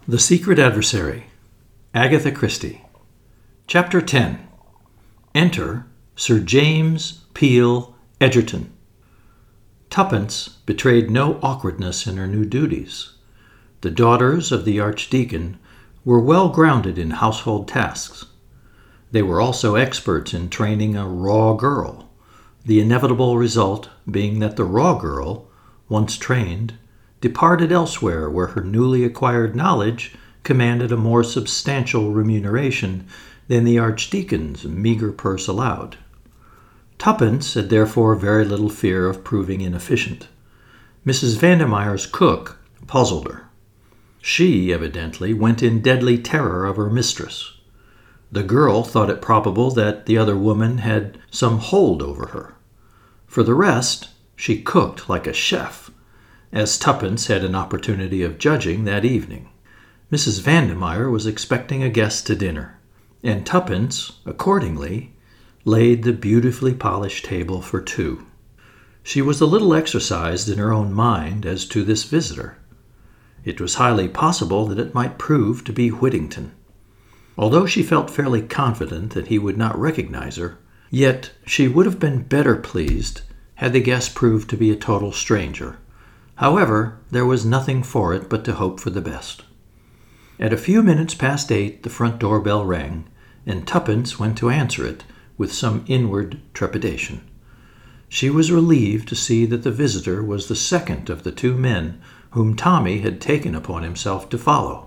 The Secret Adversary, Agatha Christie. Chapter 10. Enter Sir James Peel Egerton. Tuppence betrayed no awkwardness in her new duties. The daughters of the Archdeacon were well grounded in household tasks. They were also experts in training a raw girl, the inevitable result being that the raw girl, once trained, departed elsewhere where her newly acquired knowledge commanded a more substantial remuneration than the Archdeacon's meager purse allowed. Tuppence had therefore very little fear of proving inefficient. Mrs. Vandemeyer's cook puzzled her. She, evidently, went in deadly terror of her mistress. The girl thought it probable that the other woman had some hold over her. For the rest, she cooked like a chef, as Tuppence had an opportunity of judging that evening. Mrs. Vandemeyer was expecting a guest to dinner, and Tuppence, accordingly, laid the beautifully polished table for two. She was a little exercised in her own mind as to this visitor. It was highly possible that it might prove to be Whittington. Although she felt fairly confident that he would not recognize her, yet she would have been better pleased had the guest proved to be a total stranger. However, there was nothing for it but to hope for the best. At a few minutes past 8, the front door bell rang, and Tuppence went to answer it with some inward trepidation. She was relieved to see that the visitor was the second of the two men whom Tommy had taken upon himself to follow.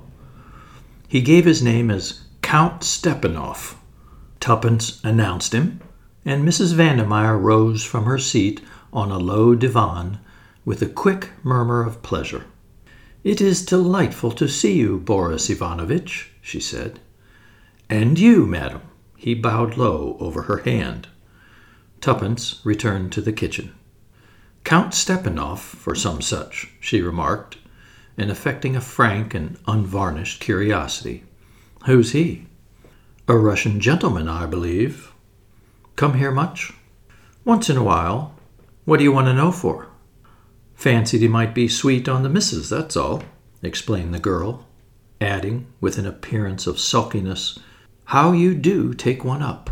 He gave his name as Count Stepanoff. Tuppence announced him, and Mrs. Vandemeyer rose from her seat on a low divan with a quick murmur of pleasure. "It is delightful to see you, Boris Ivanovitch," she said. "And you, madam." He bowed low over her hand. Tuppence returned to the kitchen. "Count Stepanoff, for some such," she remarked, and affecting a frank and unvarnished curiosity. "Who's he?" "A Russian gentleman, I believe." "Come here much?" "Once in a while. What do you want to know for?" "Fancied he might be sweet on the missus, that's all," explained the girl, adding, with an appearance of sulkiness, "How you do take one up."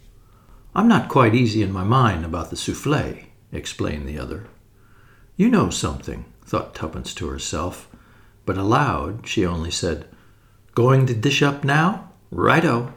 "I'm not quite easy in my mind about the soufflé," explained the other. "You know something," thought Tuppence to herself, but aloud she only said, "Going to dish up now? Right-o."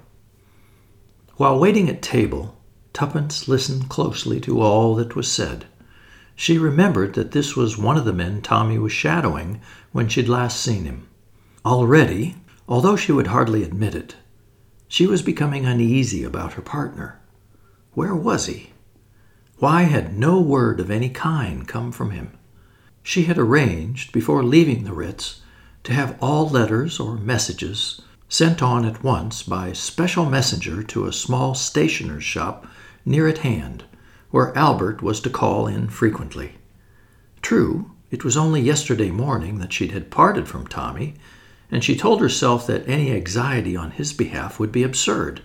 While waiting at table, Tuppence listened closely to all that was said. She remembered that this was one of the men Tommy was shadowing when she'd last seen him. Already, although she would hardly admit it, she was becoming uneasy about her partner. Where was he? Why had no word of any kind come from him? She had arranged, before leaving the Ritz, to have all letters or messages sent on at once by special messenger to a small stationer's shop near at hand, where Albert was to call in frequently. True, it was only yesterday morning that she had parted from Tommy, and she told herself that any anxiety on his behalf would be absurd.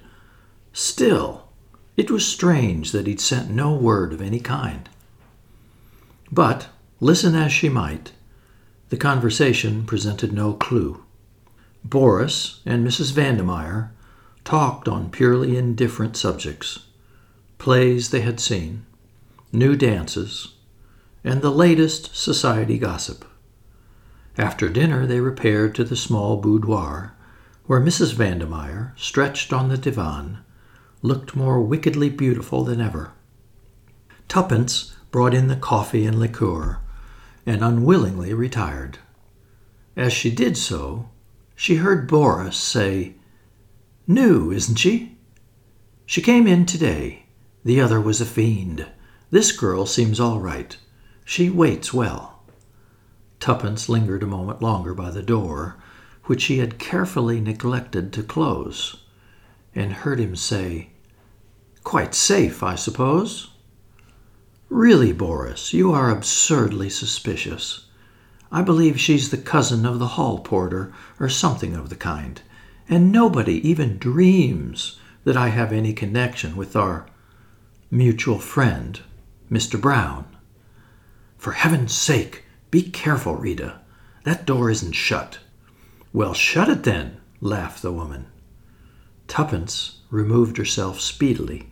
Still, it was strange that he'd sent no word of any kind. But, listen as she might, the conversation presented no clue. Boris and Mrs. Vandemeyer talked on purely indifferent subjects. Plays they had seen, new dances, and the latest society gossip. After dinner they repaired to the small boudoir, where Mrs. Vandemeyer, stretched on the divan, looked more wickedly beautiful than ever. Tuppence brought in the coffee and liqueur, and unwillingly retired. As she did so, she heard Boris say, "New, isn't she? She came in today. The other was a fiend. This girl seems all right. She waits well." Tuppence lingered a moment longer by the door, which she had carefully neglected to close, and heard him say, "Quite safe, I suppose?" "Really, Boris, you are absurdly suspicious. I believe she's the cousin of the hall porter, or something of the kind, and nobody even dreams that I have any connection with our mutual friend, Mr. Brown. For heaven's sake, be careful, Rita. That door isn't shut. "Well, shut it then," laughed the woman. Tuppence removed herself speedily.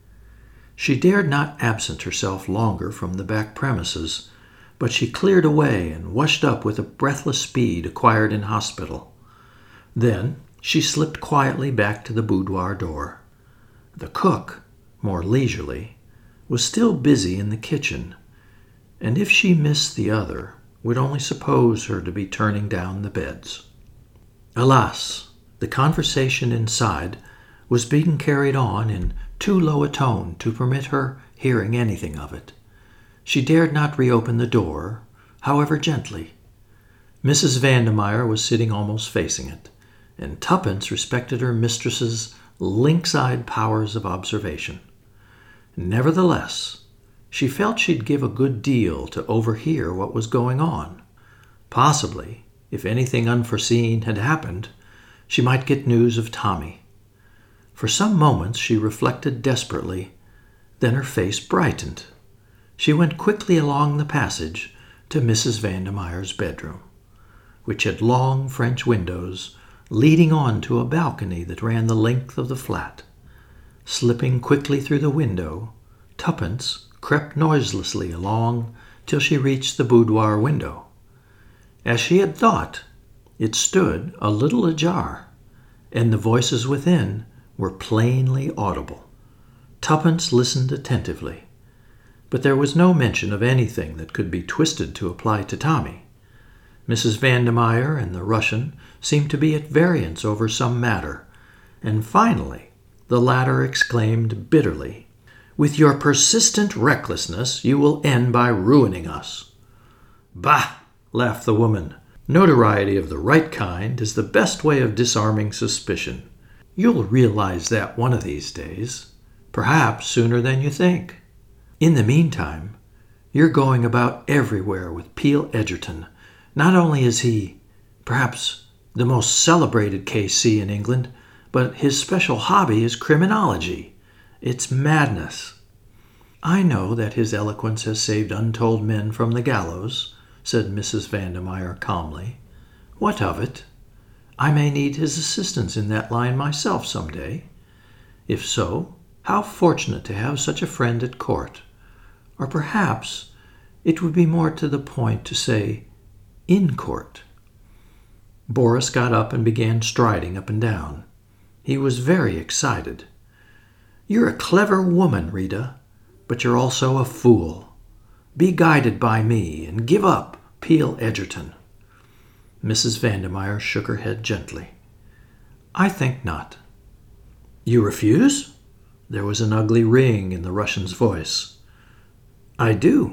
She dared not absent herself longer from the back premises, but she cleared away and washed up with a breathless speed acquired in hospital. Then she slipped quietly back to the boudoir door. The cook, more leisurely, was still busy in the kitchen, and if she missed the other, would only suppose her to be turning down the beds. Alas, the conversation inside was being carried on in too low a tone to permit her hearing anything of it. She dared not reopen the door, however gently. Mrs. Vandermeyer was sitting almost facing it, and Tuppence respected her mistress's lynx-eyed powers of observation. Nevertheless, she felt she'd give a good deal to overhear what was going on. Possibly, if anything unforeseen had happened, she might get news of Tommy. For some moments she reflected desperately, then her face brightened. She went quickly along the passage to Mrs. Vandermeyer's bedroom, which had long French windows leading on to a balcony that ran the length of the flat. Slipping quickly through the window, Tuppence crept noiselessly along till she reached the boudoir window. As she had thought, it stood a little ajar, and the voices within were plainly audible. Tuppence listened attentively, but there was no mention of anything that could be twisted to apply to Tommy. Mrs. Vandermeyer and the Russian seemed to be at variance over some matter, and finally the latter exclaimed bitterly, "With your persistent recklessness, you will end by ruining us." "Bah!" laughed the woman. "Notoriety of the right kind is the best way of disarming suspicion. You'll realize that one of these days, perhaps sooner than you think. In the meantime, you're going about everywhere with Peel Egerton. Not only is he, perhaps, the most celebrated K.C. in England, but his special hobby is criminology. It's madness." "I know that his eloquence has saved untold men from the gallows," said Mrs. Vandermeyer calmly. "What of it? I may need his assistance in that line myself some day. If so, how fortunate to have such a friend at court. Or perhaps it would be more to the point to say, in court." Boris got up and began striding up and down. He was very excited. "You're a clever woman, Rita, but you're also a fool. Be guided by me and give up Peel Egerton." Mrs. Vandermeyer shook her head gently. "I think not." "You refuse?" There was an ugly ring in the Russian's voice. "I do."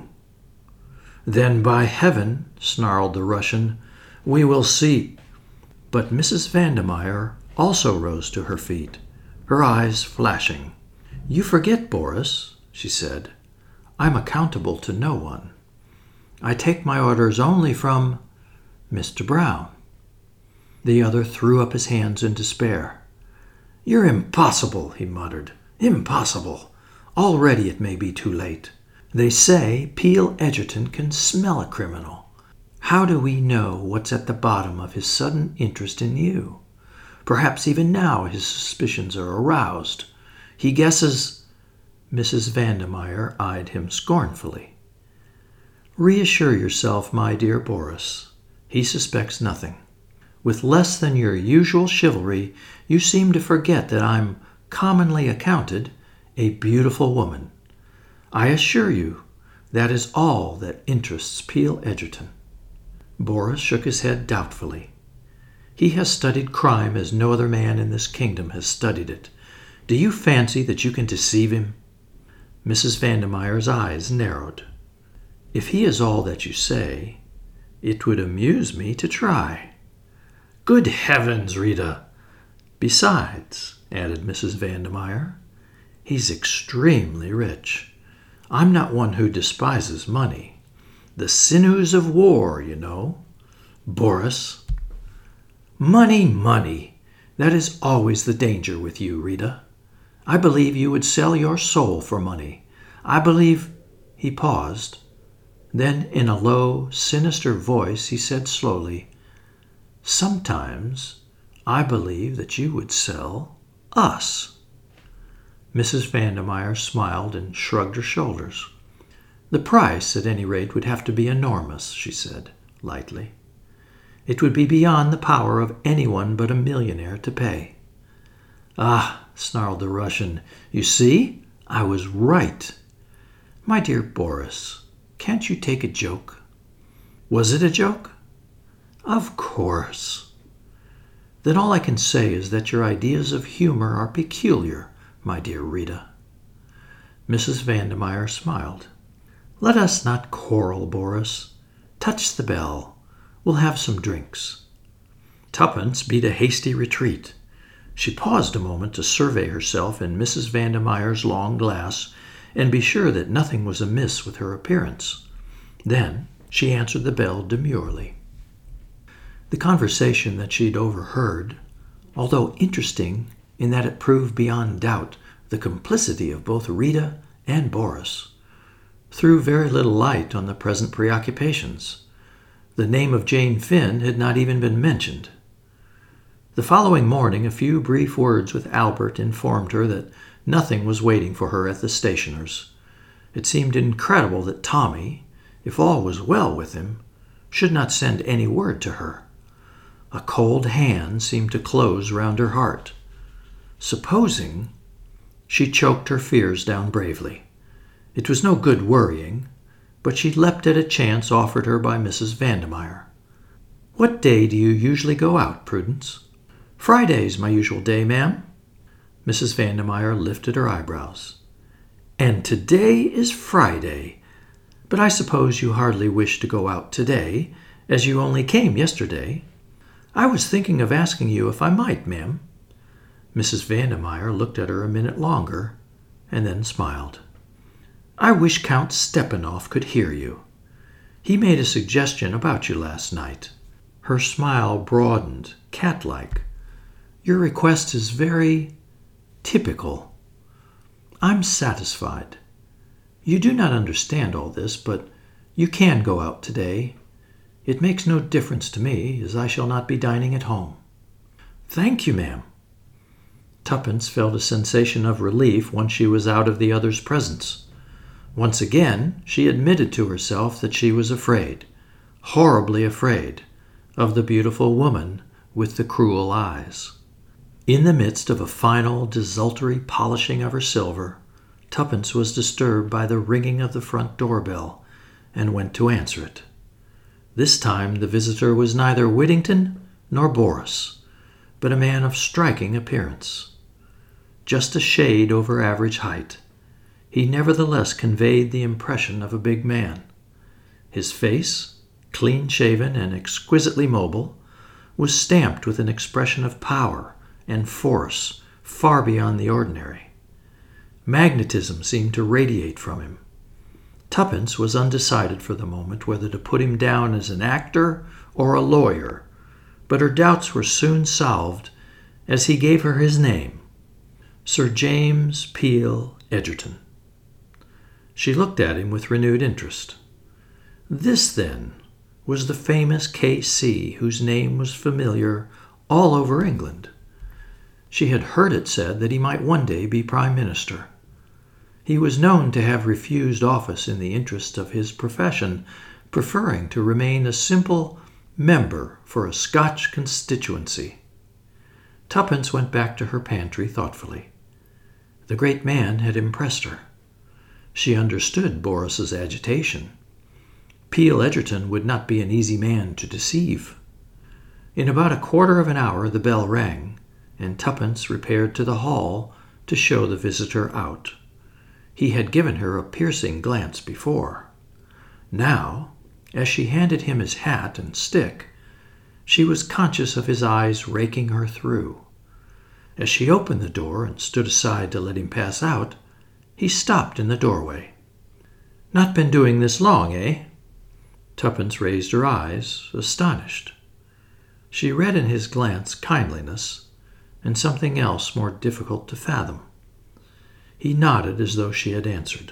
"Then by heaven," snarled the Russian, "we will see." But Mrs. Vandermeyer also rose to her feet, her eyes flashing. "You forget, Boris," she said. "I'm accountable to no one. I take my orders only from Mr. Brown." The other threw up his hands in despair. "You're impossible," he muttered. "Impossible. Already it may be too late. They say Peel Egerton can smell a criminal. How do we know what's at the bottom of his sudden interest in you? Perhaps even now his suspicions are aroused. He guesses—" Mrs. Vandermeyer eyed him scornfully. "Reassure yourself, my dear Boris. He suspects nothing. With less than your usual chivalry, you seem to forget that I'm commonly accounted a beautiful woman. I assure you that is all that interests Peel Egerton." Boris shook his head doubtfully. "He has studied crime as no other man in this kingdom has studied it. Do you fancy that you can deceive him?" Mrs. Vandermeyer's eyes narrowed. "If he is all that you say, it would amuse me to try." "Good heavens, Rita!" "Besides," added Mrs. Vandermeyer, "he's extremely rich. I'm not one who despises money. The sinews of war, you know. Boris." "Money, money! That is always the danger with you, Rita. I believe you would sell your soul for money. I believe—" He paused. Then in a low, sinister voice he said slowly, Sometimes I believe that you would sell us." Mrs. Vandermeyer smiled and shrugged her shoulders. "The price, at any rate, would have to be enormous," she said, lightly. "It would be beyond the power of anyone but a millionaire to pay." "Ah," snarled the Russian, "you see, I was right." "My dear Boris, can't you take a joke?" "Was it a joke?" "Of course." "Then all I can say is that your ideas of humor are peculiar, my dear Rita." Mrs. Vandermeyer smiled. "Let us not quarrel, Boris. Touch the bell. We'll have some drinks." Tuppence beat a hasty retreat. She paused a moment to survey herself in Mrs. Vandermeyer's long glass and be sure that nothing was amiss with her appearance. Then she answered the bell demurely. The conversation that she'd overheard, although interesting in that it proved beyond doubt the complicity of both Rita and Boris, threw very little light on the present preoccupations. The name of Jane Finn had not even been mentioned. The following morning, a few brief words with Albert informed her that nothing was waiting for her at the stationer's. It seemed incredible that Tommy, if all was well with him, should not send any word to her. A cold hand seemed to close round her heart. Supposing... She choked her fears down bravely. It was no good worrying, but she leapt at a chance offered her by Mrs. Vandermeyer. "What day do you usually go out, Prudence?" "Friday's my usual day, ma'am." Mrs. Vandermeyer lifted her eyebrows. "And today is Friday. But I suppose you hardly wish to go out today, as you only came yesterday." "I was thinking of asking you if I might, ma'am." Mrs. Vandermeyer looked at her a minute longer, and then smiled. "I wish Count Stepanoff could hear you. He made a suggestion about you last night." Her smile broadened, cat-like. "Your request is very typical. I'm satisfied. You do not understand all this, but you can go out today. It makes no difference to me, as I shall not be dining at home." "Thank you, ma'am." Tuppence felt a sensation of relief once she was out of the other's presence. Once again, she admitted to herself that she was afraid, horribly afraid, of the beautiful woman with the cruel eyes. In the midst of a final, desultory polishing of her silver, Tuppence was disturbed by the ringing of the front doorbell and went to answer it. This time the visitor was neither Whittington nor Boris, but a man of striking appearance. Just a shade over average height, he nevertheless conveyed the impression of a big man. His face, clean-shaven and exquisitely mobile, was stamped with an expression of power and force far beyond the ordinary. Magnetism seemed to radiate from him. Tuppence was undecided for the moment whether to put him down as an actor or a lawyer, but her doubts were soon solved as he gave her his name, Sir James Peel Egerton. She looked at him with renewed interest. This, then, was the famous K.C. whose name was familiar all over England. She had heard it said that he might one day be Prime Minister. He was known to have refused office in the interest of his profession, preferring to remain a simple member for a Scotch constituency. Tuppence went back to her pantry thoughtfully. The great man had impressed her. She understood Boris's agitation. Peel Egerton would not be an easy man to deceive. In about a quarter of an hour the bell rang, and Tuppence repaired to the hall to show the visitor out. He had given her a piercing glance before. Now, as she handed him his hat and stick, she was conscious of his eyes raking her through. As she opened the door and stood aside to let him pass out, he stopped in the doorway. "Not been doing this long, eh?" Tuppence raised her eyes, astonished. She read in his glance kindliness and something else more difficult to fathom. He nodded as though she had answered.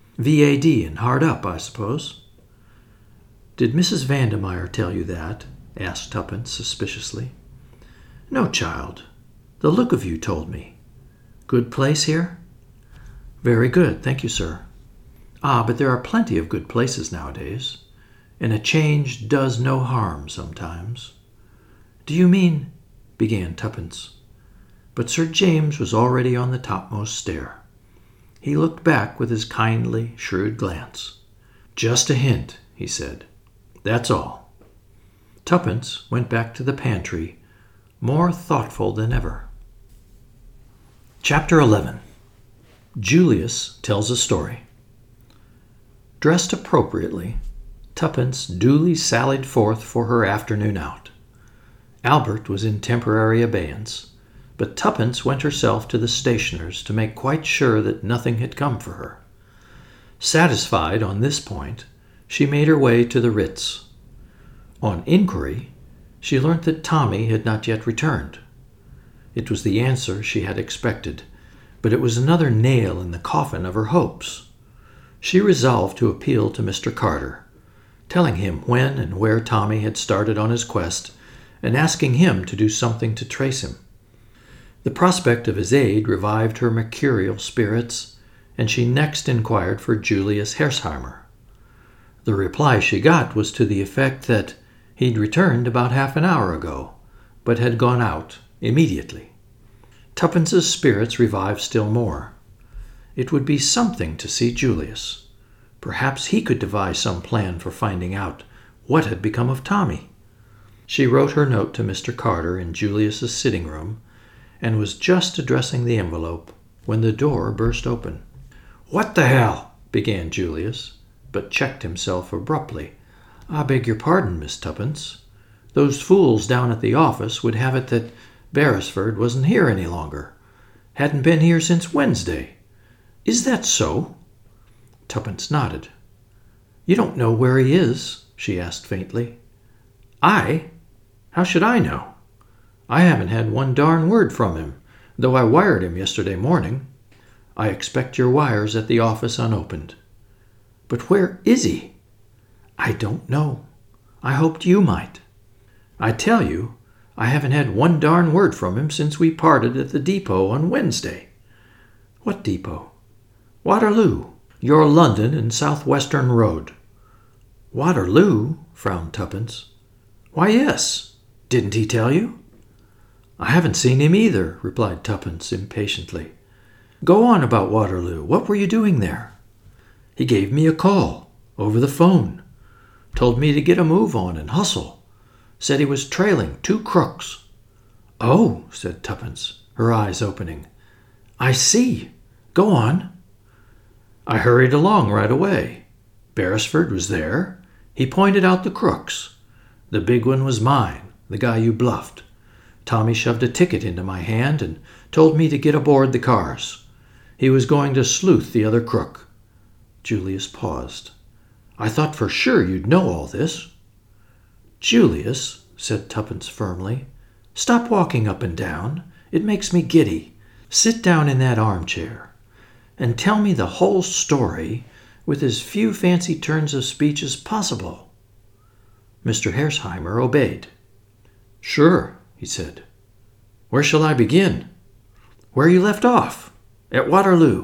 "V.A.D. and hard up, I suppose?" "Did Mrs. Vandermeyer tell you that?" asked Tuppence suspiciously. "No, child. The look of you told me. Good place here?" "Very good, thank you, sir." "Ah, but there are plenty of good places nowadays, and a change does no harm sometimes." "Do you mean—" began Tuppence. But Sir James was already on the topmost stair. He looked back with his kindly, shrewd glance. "Just a hint," he said. "That's all." Tuppence went back to the pantry, more thoughtful than ever. Chapter 11. Julius Tells a Story. Dressed appropriately, Tuppence duly sallied forth for her afternoon out. Albert was in temporary abeyance, but Tuppence went herself to the stationer's to make quite sure that nothing had come for her. Satisfied on this point, she made her way to the Ritz. On inquiry, she learnt that Tommy had not yet returned. It was the answer she had expected, but it was another nail in the coffin of her hopes. She resolved to appeal to Mr. Carter, telling him when and where Tommy had started on his quest, and asking him to do something to trace him. The prospect of his aid revived her mercurial spirits, and she next inquired for Julius Hersheimer. The reply she got was to the effect that he'd returned about half an hour ago, but had gone out immediately. Tuppence's spirits revived still more. It would be something to see Julius. Perhaps he could devise some plan for finding out what had become of Tommy. She wrote her note to Mr. Carter in Julius's sitting room, and was just addressing the envelope when the door burst open. "What the hell?" began Julius, but checked himself abruptly. "I beg your pardon, Miss Tuppence. Those fools down at the office would have it that Beresford wasn't here any longer. Hadn't been here since Wednesday. Is that so?" Tuppence nodded. "You don't know where he is?" she asked faintly. "I? How should I know? I haven't had one darn word from him, though I wired him yesterday morning. I expect your wire's at the office unopened." "But where is he?" "I don't know. I hoped you might. I tell you, I haven't had one darn word from him since we parted at the depot on Wednesday." "What depot?" "Waterloo, your London and South-Western Road." "Waterloo?" frowned Tuppence. "Why, yes. Didn't he tell you?" "I haven't seen him either," replied Tuppence impatiently. "Go on about Waterloo. What were you doing there?" "He gave me a call, over the phone. Told me to get a move on and hustle. Said he was trailing 2 crooks." "Oh," said Tuppence, her eyes opening. "I see. Go on." "I hurried along right away. Beresford was there. He pointed out the crooks. The big one was mine, the guy you bluffed. Tommy shoved a ticket into my hand and told me to get aboard the cars. He was going to sleuth the other crook." Julius paused. "I thought for sure you'd know all this." "Julius," said Tuppence firmly, "stop walking up and down. It makes me giddy. Sit down in that armchair and tell me the whole story with as few fancy turns of speech as possible." Mr. Hersheimer obeyed. "Sure," he said. "Where shall I begin?" "Where you left off. At Waterloo."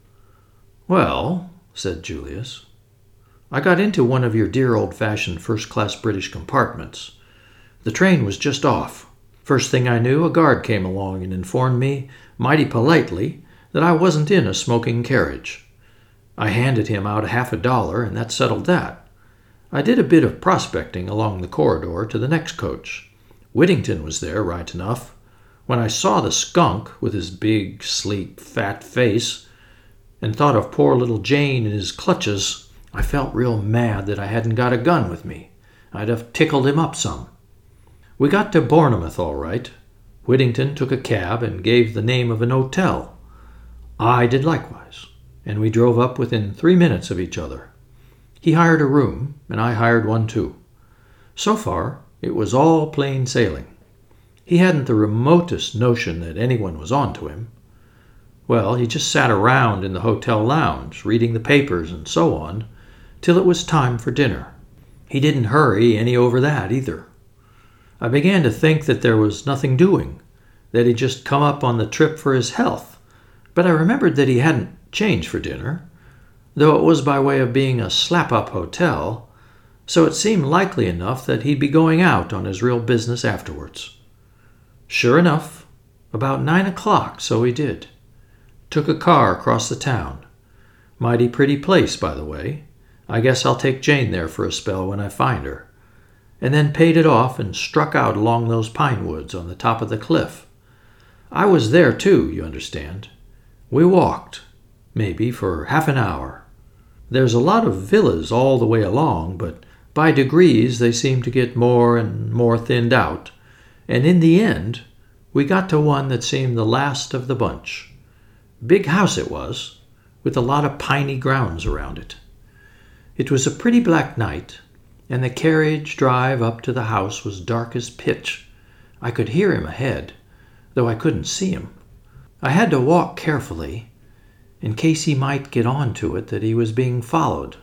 "Well," said Julius, "I got into one of your dear old-fashioned first-class British compartments. The train was just off. First thing I knew, a guard came along and informed me, mighty politely, that I wasn't in a smoking carriage. I handed him out $50, and that settled that. I did a bit of prospecting along the corridor to the next coach. Whittington was there, right enough. When I saw the skunk with his big, sleek, fat face, and thought of poor little Jane in his clutches, I felt real mad that I hadn't got a gun with me. I'd have tickled him up some. We got to Bournemouth all right. Whittington took a cab and gave the name of an hotel. I did likewise, and we drove up within 3 minutes of each other. He hired a room, and I hired one too. So far, it was all plain sailing. He hadn't the remotest notion that anyone was on to him. Well, he just sat around in the hotel lounge, reading the papers and so on, till it was time for dinner. He didn't hurry any over that either. I began to think that there was nothing doing, that he'd just come up on the trip for his health, but I remembered that he hadn't changed for dinner, though it was by way of being a slap-up hotel, so it seemed likely enough that he'd be going out on his real business afterwards. Sure enough, about 9 o'clock, so he did. Took a car across the town. Mighty pretty place, by the way. I guess I'll take Jane there for a spell when I find her. And then paid it off and struck out along those pine woods on the top of the cliff. I was there too, you understand. We walked, maybe for half an hour. There's a lot of villas all the way along, but by degrees they seem to get more and more thinned out, and in the end we got to one that seemed the last of the bunch. Big house it was, with a lot of piney grounds around it. It was a pretty black night, and the carriage drive up to the house was dark as pitch. I could hear him ahead, though I couldn't see him. I had to walk carefully, in case he might get on to it that he was being followed.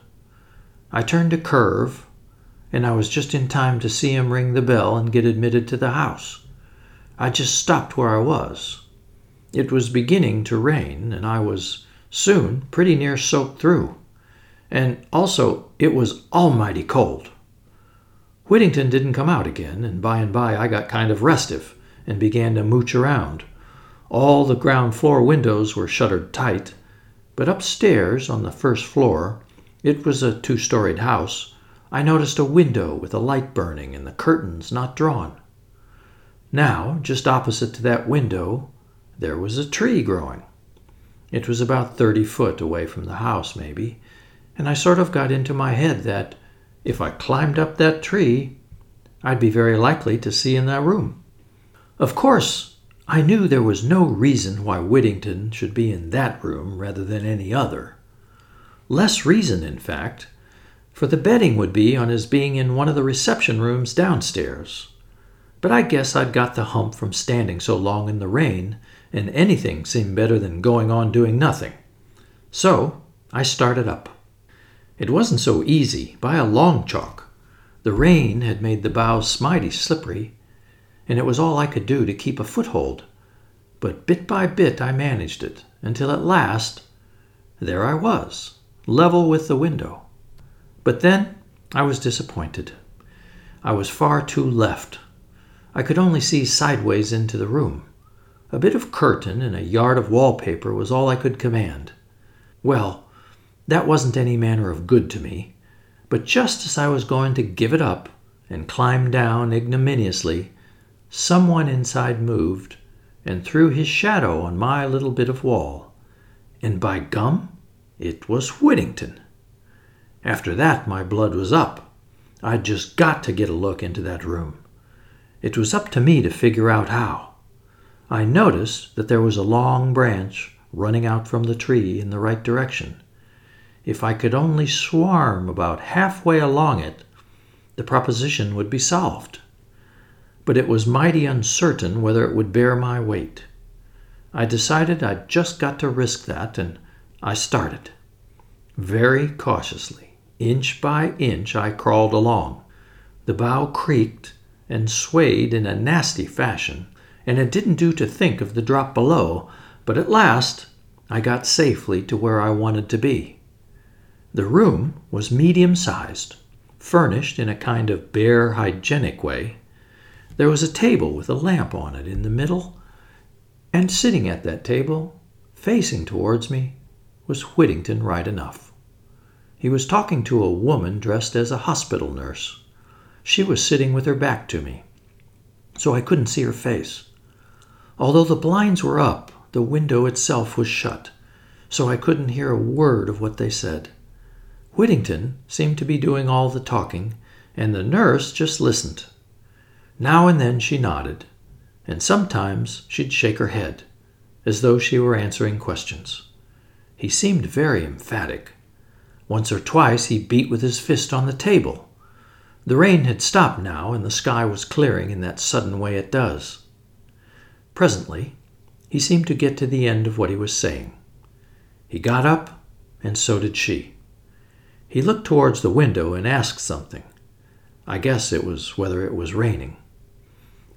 I turned a curve, and I was just in time to see him ring the bell and get admitted to the house. I just stopped where I was. It was beginning to rain, and I was soon pretty near soaked through. And also, it was almighty cold. Whittington didn't come out again, and by I got kind of restive and began to mooch around. All the ground floor windows were shuttered tight, but upstairs on the first floor, it was a 2-storied house, I noticed a window with a light burning and the curtains not drawn. Now, just opposite to that window, there was a tree growing. It was about 30 foot away from the house, maybe, and I sort of got into my head that if I climbed up that tree, I'd be very likely to see in that room. Of course, I knew there was no reason why Whittington should be in that room rather than any other. Less reason, in fact, for the betting would be on his being in one of the reception rooms downstairs. But I guess I'd got the hump from standing so long in the rain, and anything seemed better than going on doing nothing. So I started up. It wasn't so easy, by a long chalk. The rain had made the boughs mighty slippery, and it was all I could do to keep a foothold. But bit by bit I managed it, until at last, there I was, level with the window. But then I was disappointed. I was far too left. I could only see sideways into the room. A bit of curtain and a yard of wallpaper was all I could command. Well, that wasn't any manner of good to me, but just as I was going to give it up and climb down ignominiously, someone inside moved and threw his shadow on my little bit of wall. And by gum, it was Whittington. After that, my blood was up. I'd just got to get a look into that room. It was up to me to figure out how. I noticed that there was a long branch running out from the tree in the right direction. If I could only swarm about halfway along it, the proposition would be solved. But it was mighty uncertain whether it would bear my weight. I decided I'd just got to risk that, and I started. Very cautiously, inch by inch, I crawled along. The bough creaked and swayed in a nasty fashion, and it didn't do to think of the drop below, but at last I got safely to where I wanted to be. The room was medium-sized, furnished in a kind of bare, hygienic way. There was a table with a lamp on it in the middle, and sitting at that table, facing towards me, was Whittington right enough. He was talking to a woman dressed as a hospital nurse. She was sitting with her back to me, so I couldn't see her face. Although the blinds were up, the window itself was shut, so I couldn't hear a word of what they said. Whittington seemed to be doing all the talking, and the nurse just listened. Now and then she nodded, and sometimes she'd shake her head, as though she were answering questions. He seemed very emphatic. Once or twice he beat with his fist on the table. The rain had stopped now, and the sky was clearing in that sudden way it does. Presently, he seemed to get to the end of what he was saying. He got up, and so did she. He looked towards the window and asked something. I guess it was whether it was raining.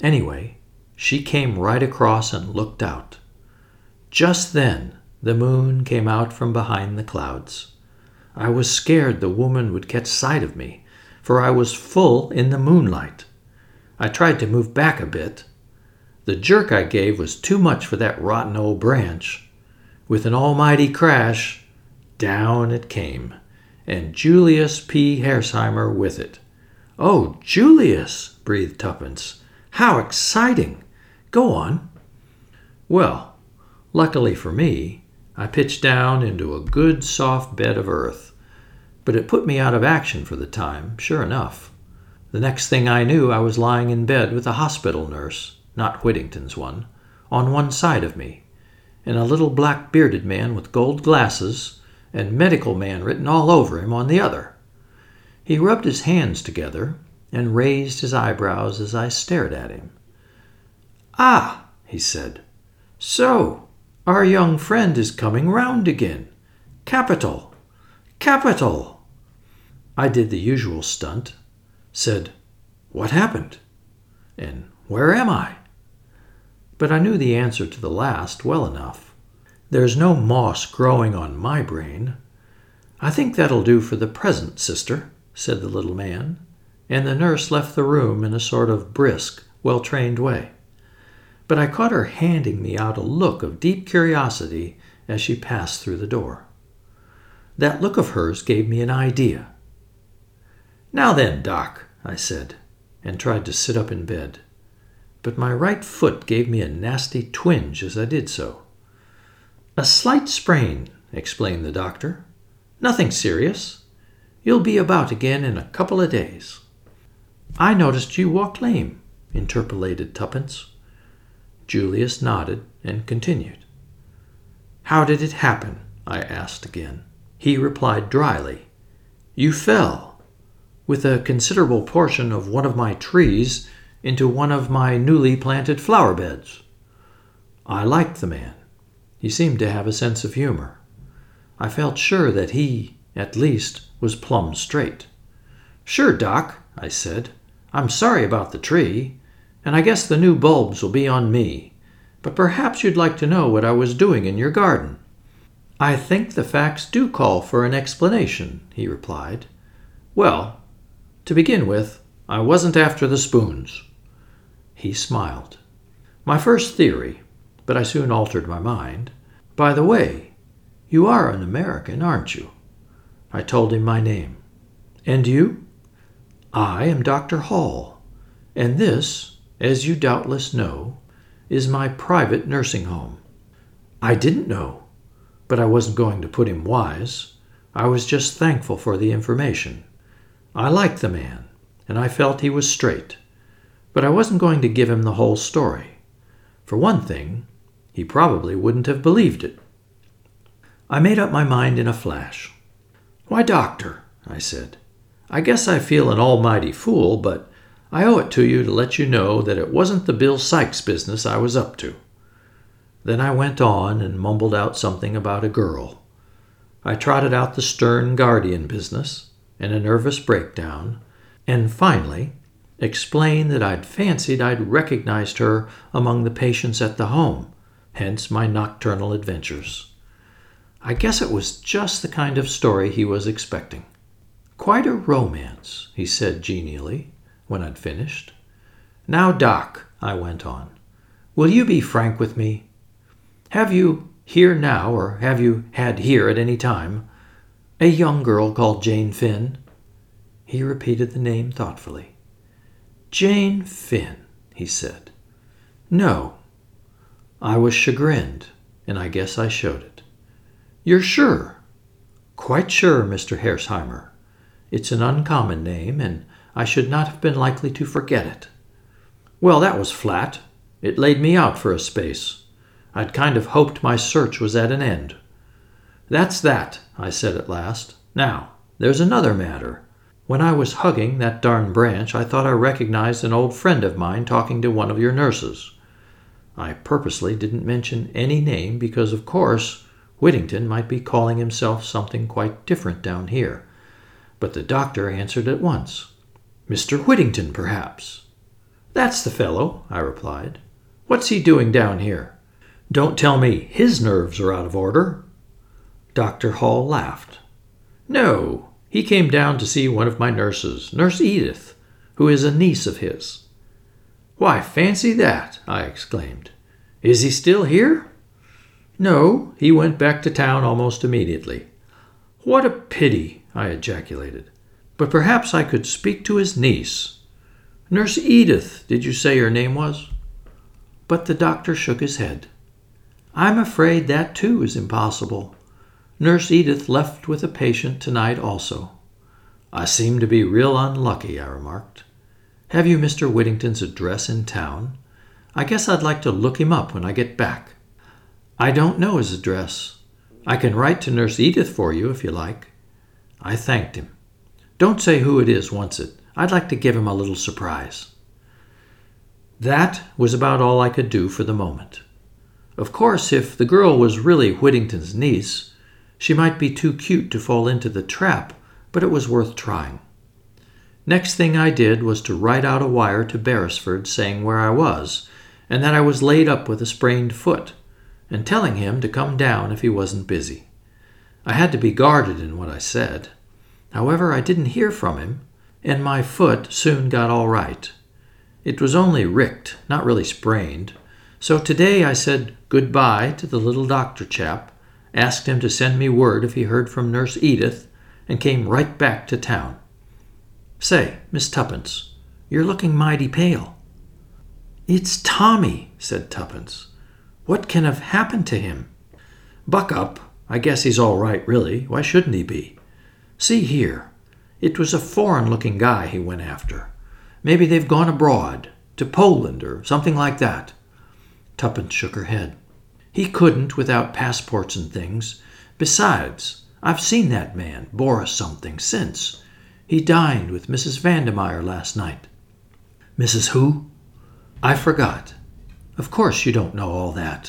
Anyway, she came right across and looked out. Just then, the moon came out from behind the clouds. I was scared the woman would catch sight of me, for I was full in the moonlight. I tried to move back a bit. The jerk I gave was too much for that rotten old branch. With an almighty crash, down it came, and Julius P. Hersheimer with it. "Oh, Julius," breathed Tuppence. "How exciting! Go on." Well, luckily for me, I pitched down into a good soft bed of earth, but it put me out of action for the time, sure enough. The next thing I knew, I was lying in bed with a hospital nurse, not Whittington's one, on one side of me, and a little black-bearded man with gold glasses and medical man written all over him on the other. He rubbed his hands together and raised his eyebrows as I stared at him. "Ah," he said, "so our young friend is coming round again. Capital! Capital!" I did the usual stunt, said, "What happened?" and "Where am I?" But I knew the answer to the last well enough. "There's no moss growing on my brain." "I think that'll do for the present, sister," said the little man, and the nurse left the room in a sort of brisk, well-trained way. But I caught her handing me out a look of deep curiosity as she passed through the door. That look of hers gave me an idea. "Now then, Doc," I said, and tried to sit up in bed. But my right foot gave me a nasty twinge as I did so. "A slight sprain," explained the doctor. "Nothing serious. You'll be about again in a couple of days." "I noticed you walked lame," interpolated Tuppence. Julius nodded and continued. "How did it happen?" I asked again. He replied dryly, "You fell, with a considerable portion of one of my trees, into one of my newly planted flower beds." I liked the man. He seemed to have a sense of humor. I felt sure that he, at least, was plumb straight. "Sure, Doc," I said. "I'm sorry about the tree, and I guess the new bulbs will be on me. But perhaps you'd like to know what I was doing in your garden." "I think the facts do call for an explanation," he replied. "Well, to begin with, I wasn't after the spoons." He smiled. "My first theory, but I soon altered my mind. By the way, you are an American, aren't you?" I told him my name. "And you?" "I am Dr. Hall, and this, as you doubtless know, is my private nursing home." I didn't know, but I wasn't going to put him wise. I was just thankful for the information. I liked the man, and I felt he was straight, but I wasn't going to give him the whole story. For one thing, he probably wouldn't have believed it. I made up my mind in a flash. "Why, doctor," I said, "I guess I feel an almighty fool, but I owe it to you to let you know that it wasn't the Bill Sykes business I was up to." Then I went on and mumbled out something about a girl. I trotted out the stern guardian business and a nervous breakdown, and finally explained that I'd fancied I'd recognized her among the patients at the home, hence my nocturnal adventures. I guess it was just the kind of story he was expecting. "Quite a romance," he said genially, when I'd finished. "Now, Doc," I went on, "will you be frank with me? Have you here now, or have you had here at any time, a young girl called Jane Finn?" He repeated the name thoughtfully. "Jane Finn," he said. "No." I was chagrined, and I guess I showed it. "You're sure?" "Quite sure, Mr. Hersheimer. It's an uncommon name, and I should not have been likely to forget it." "Well, that was flat. It laid me out for a space. I'd kind of hoped my search was at an end." "That's that," I said at last. "Now, there's another matter. When I was hugging that darn branch, I thought I recognized an old friend of mine talking to one of your nurses. I purposely didn't mention any name because, of course, Whittington might be calling himself something quite different down here. But the doctor answered at once. "Mr. Whittington, perhaps." "That's the fellow," I replied. "What's he doing down here? Don't tell me his nerves are out of order." Dr. Hall laughed. "No, he came down to see one of my nurses, Nurse Edith, who is a niece of his." "Why, fancy that!" I exclaimed. "Is he still here?" "No, he went back to town almost immediately." "What a pity!" I ejaculated. "But perhaps I could speak to his niece. Nurse Edith, did you say her name was?" But the doctor shook his head. "I'm afraid that too is impossible. Nurse Edith left with a patient tonight also." "I seem to be real unlucky," I remarked. "Have you Mr. Whittington's address in town? I guess I'd like to look him up when I get back." "I don't know his address. I can write to Nurse Edith for you if you like." I thanked him. "Don't say who it is wants it. I'd like to give him a little surprise." That was about all I could do for the moment. Of course, if the girl was really Whittington's niece, she might be too cute to fall into the trap, but it was worth trying. Next thing I did was to write out a wire to Beresford saying where I was, and that I was laid up with a sprained foot, and telling him to come down if he wasn't busy. I had to be guarded in what I said. However, I didn't hear from him, and my foot soon got all right. It was only ricked, not really sprained, so today I said goodbye to the little doctor chap, asked him to send me word if he heard from Nurse Edith, and came right back to town. "Say, Miss Tuppence, you're looking mighty pale." "It's Tommy," said Tuppence. "What can have happened to him?" "Buck up. I guess he's all right, really. Why shouldn't he be? See here. It was a foreign-looking guy he went after. Maybe they've gone abroad, to Poland or something like that." Tuppence shook her head. "He couldn't without passports and things. Besides, I've seen that man, Boris something, since. He dined with Mrs. Vandermeyer last night." "Mrs. who?" "I forgot. Of course you don't know all that."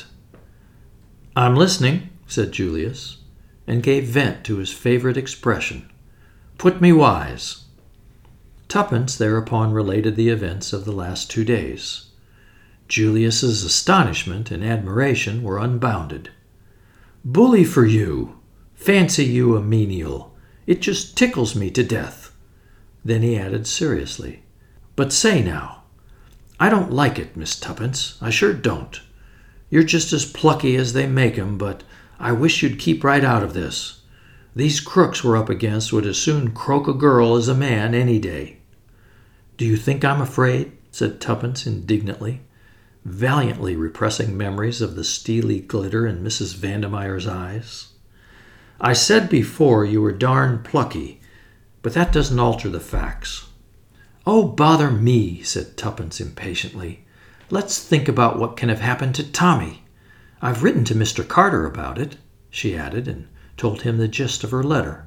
"I'm listening," said Julius, and gave vent to his favorite expression. "Put me wise." Tuppence thereupon related the events of the last 2 days. Julius's astonishment and admiration were unbounded. "Bully for you! Fancy you a menial! It just tickles me to death." Then he added seriously, "But say now, I don't like it, Miss Tuppence. I sure don't. You're just as plucky as they make 'em, but I wish you'd keep right out of this. These crooks we're up against would as soon croak a girl as a man any day." "Do you think I'm afraid?" said Tuppence indignantly, valiantly repressing memories of the steely glitter in Mrs. Vandermeyer's eyes. "I said before you were darn plucky, but that doesn't alter the facts." "Oh, bother me," said Tuppence impatiently. "Let's think about what can have happened to Tommy. I've written to Mr. Carter about it," she added, and told him the gist of her letter.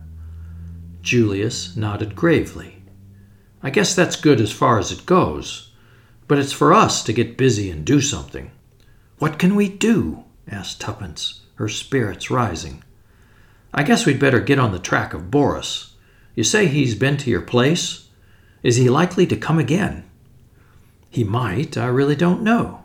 Julius nodded gravely. "I guess that's good as far as it goes, but it's for us to get busy and do something." "What can we do?" asked Tuppence, her spirits rising. "I guess we'd better get on the track of Boris. You say he's been to your place? Is he likely to come again?" "He might. I really don't know."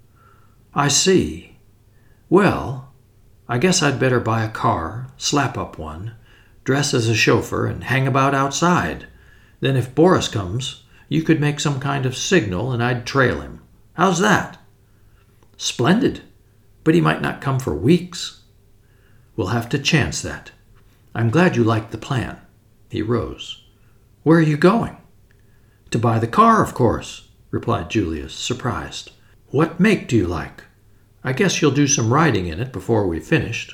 "I see. Well, I guess I'd better buy a car, slap up one, dress as a chauffeur, and hang about outside. Then if Boris comes, you could make some kind of signal and I'd trail him. How's that?" "Splendid. But he might not come for weeks." "We'll have to chance that. I'm glad you like the plan." He rose. "Where are you going?" "To buy the car, of course," replied Julius, surprised. "What make do you like? I guess you'll do some riding in it before we've finished."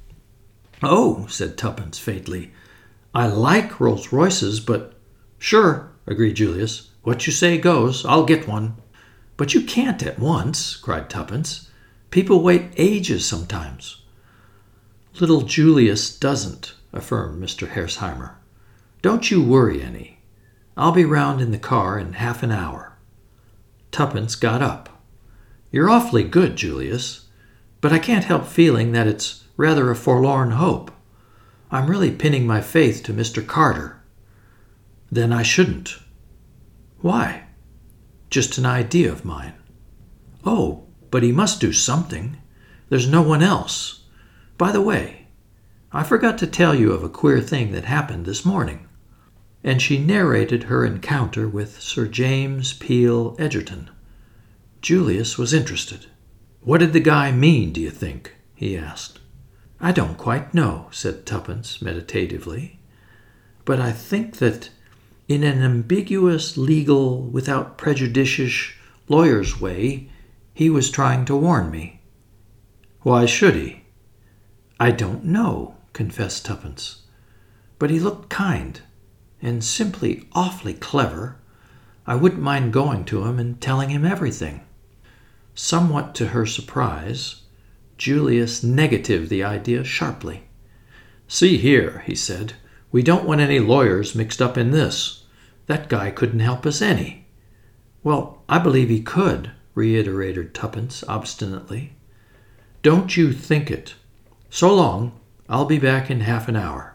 "Oh," said Tuppence faintly, "I like Rolls Royces, but—" "Sure," agreed Julius. "What you say goes. I'll get one." "But you can't at once," cried Tuppence. "People wait ages sometimes." "Little Julius doesn't," affirmed Mr. Hersheimer. "Don't you worry any. I'll be round in the car in half an hour." Tuppence got up. "You're awfully good, Julius, but I can't help feeling that it's rather a forlorn hope. I'm really pinning my faith to Mr. Carter." "Then I shouldn't." "Why?" Just an idea of mine." "Oh, but he must do something. There's no one else. By the way, I forgot to tell you of a queer thing that happened this morning." And she narrated her encounter with Sir James Peel Egerton. Julius was interested. "What did the guy mean, do you think?" he asked. "I don't quite know," said Tuppence meditatively. "But I think that in an ambiguous, legal, without prejudice lawyer's way, he was trying to warn me." "Why should he?" "I don't know," confessed Tuppence. "But he looked kind and simply awfully clever. I wouldn't mind going to him and telling him everything." Somewhat to her surprise, Julius negatived the idea sharply. "See here," he said, "we don't want any lawyers mixed up in this. That guy couldn't help us any." "Well, I believe he could," reiterated Tuppence obstinately. "Don't you think it. So long. I'll be back in half an hour."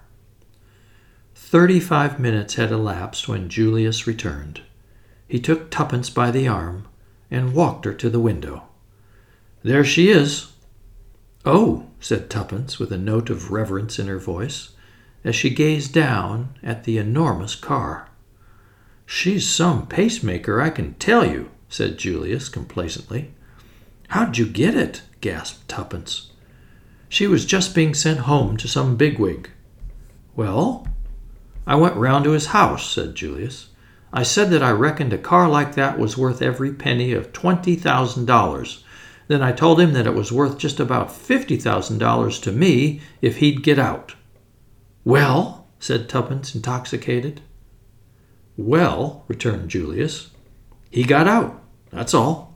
35 minutes had elapsed when Julius returned. He took Tuppence by the arm and walked her to the window. "There she is." "Oh," said Tuppence with a note of reverence in her voice, as she gazed down at the enormous car. "She's some pacemaker, I can tell you," said Julius complacently. "How'd you get it?" gasped Tuppence. "She was just being sent home to some bigwig." "Well?" "I went round to his house," said Julius. "I said that I reckoned a car like that was worth every penny of $20,000. Then I told him that it was worth just about $50,000 to me if he'd get out." "Well?" said Tuppence, intoxicated. "Well," returned Julius, "he got out, that's all."